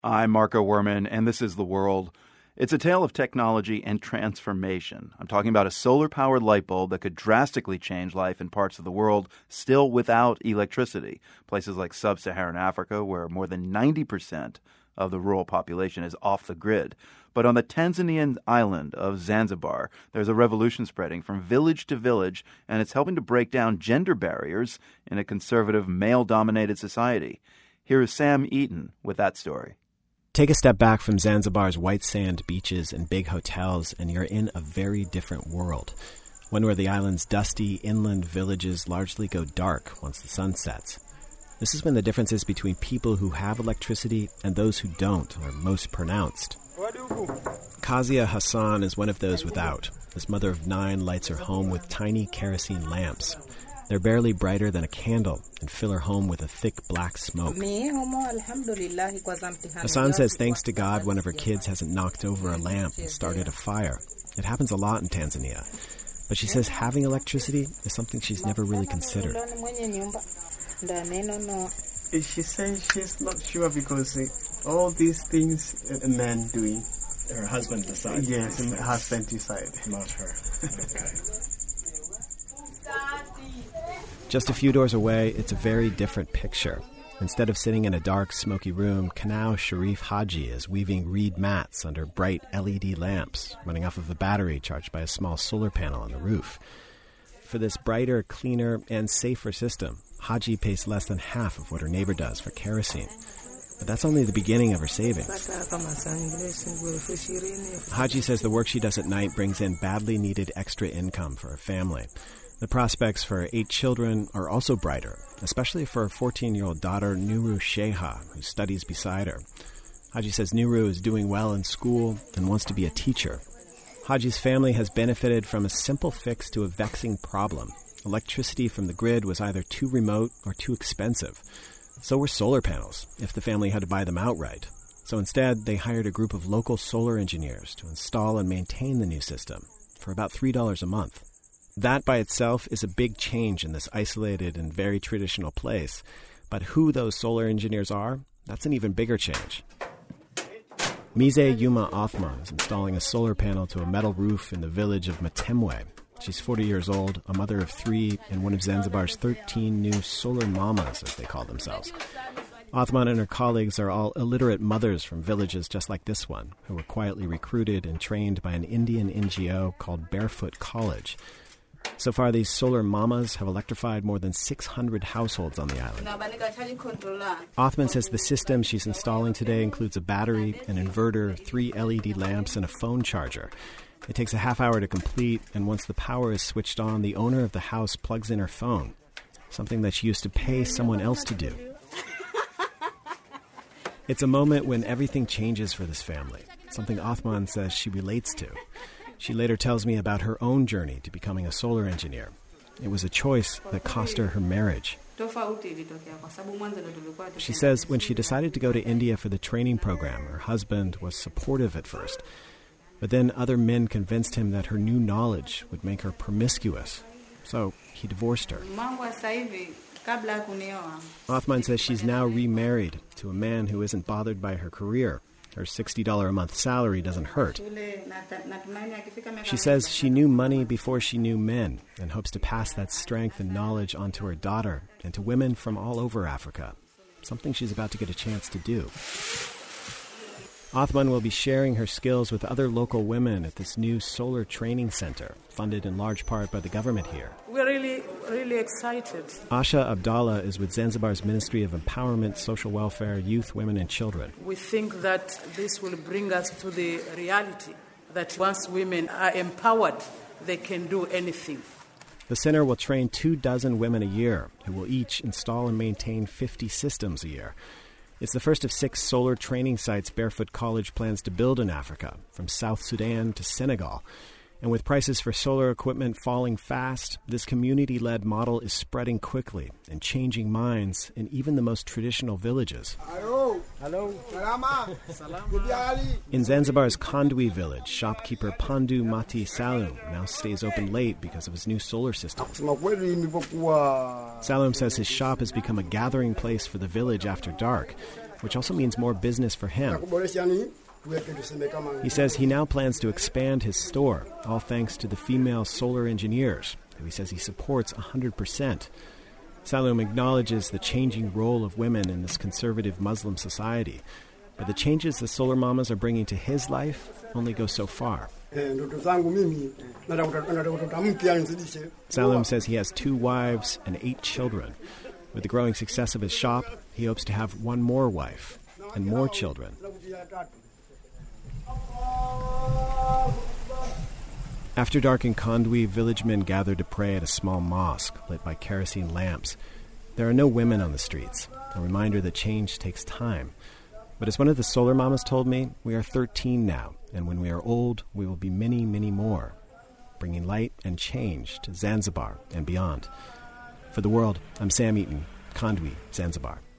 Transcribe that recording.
I'm Marco Werman, and this is The World. It's a tale of technology and transformation. I'm talking about a solar-powered light bulb that could drastically change life in parts of the world still without electricity. Places like sub-Saharan Africa, where more than 90% of the rural population is off the grid. But on the Tanzanian island of Zanzibar, there's a revolution spreading from village to village, and it's helping to break down gender barriers in a conservative, male-dominated society. Here is Sam Eaton with that story. Take a step back from Zanzibar's white sand beaches and big hotels, and you're in a very different world. One where the island's dusty inland villages largely go dark once the sun sets. This is when the differences between people who have electricity and those who don't are most pronounced. Kazia Hassan is one of those without. This mother of 9 lights her home with tiny kerosene lamps. They're barely brighter than a candle and fill her home with a thick black smoke. Hassan says thanks to God, one of her kids hasn't knocked over a lamp and started a fire. It happens a lot in Tanzania. But she says having electricity is something she's never really considered. She says she's not sure because all these things a man doing. Her husband decides. Yes, her husband decides. Not her. Okay. Just a few doors away, it's a very different picture. Instead of sitting in a dark, smoky room, Kanau Sharif Haji is weaving reed mats under bright LED lamps running off of a battery charged by a small solar panel on the roof. For this brighter, cleaner, and safer system, Haji pays less than half of what her neighbor does for kerosene. But that's only the beginning of her savings. Haji says the work she does at night brings in badly needed extra income for her family. The prospects for her 8 children are also brighter, especially for her 14-year-old daughter, Nuru Sheha, who studies beside her. Haji says Nuru is doing well in school and wants to be a teacher. Haji's family has benefited from a simple fix to a vexing problem. Electricity from the grid was either too remote or too expensive. So were solar panels, if the family had to buy them outright. So instead, they hired a group of local solar engineers to install and maintain the new system for about $3 a month. That by itself is a big change in this isolated and very traditional place. But who those solar engineers are, that's an even bigger change. Mise Yuma Othman is installing a solar panel to a metal roof in the village of Matemwe. She's 40 years old, a mother of 3, and one of Zanzibar's 13 new solar mamas, as they call themselves. Othman and her colleagues are all illiterate mothers from villages just like this one, who were quietly recruited and trained by an Indian NGO called Barefoot College. So far, these solar mamas have electrified more than 600 households on the island. Othman says the system she's installing today includes a battery, an inverter, 3 LED lamps, and a phone charger. It takes a half hour to complete, and once the power is switched on, the owner of the house plugs in her phone, something that she used to pay someone else to do. It's a moment when everything changes for this family, something Othman says she relates to. She later tells me about her own journey to becoming a solar engineer. It was a choice that cost her marriage. She says when she decided to go to India for the training program, her husband was supportive at first. But then other men convinced him that her new knowledge would make her promiscuous. So he divorced her. Othman says she's now remarried to a man who isn't bothered by her career. Her $60 a month salary doesn't hurt. She says she knew money before she knew men and hopes to pass that strength and knowledge on to her daughter and to women from all over Africa, something she's about to get a chance to do. Othman will be sharing her skills with other local women at this new solar training center, funded in large part by the government here. We're really excited. Asha Abdallah is with Zanzibar's Ministry of Empowerment, Social Welfare, Youth, Women and Children. We think that this will bring us to the reality that once women are empowered, they can do anything. The center will train 24 women a year who will each install and maintain 50 systems a year. It's the first of 6 solar training sites Barefoot College plans to build in Africa, from South Sudan to Senegal. And with prices for solar equipment falling fast, this community-led model is spreading quickly and changing minds in even the most traditional villages. Hello. In Zanzibar's Kandwi village, shopkeeper Pandu Mati Salum now stays open late because of his new solar system. Salum says his shop has become a gathering place for the village after dark, which also means more business for him. He says he now plans to expand his store, all thanks to the female solar engineers, who he says he supports 100%. Salum acknowledges the changing role of women in this conservative Muslim society, but the changes the solar mamas are bringing to his life only go so far. Salum says he has 2 wives and 8 children. With the growing success of his shop, he hopes to have 1 more wife and more children. After dark in Kandwi, village men gather to pray at a small mosque lit by kerosene lamps. There are no women on the streets, a reminder that change takes time. But as one of the solar mamas told me, we are 13 now, and when we are old, we will be many, many more, bringing light and change to Zanzibar and beyond. For The World, I'm Sam Eaton, Kandwi, Zanzibar.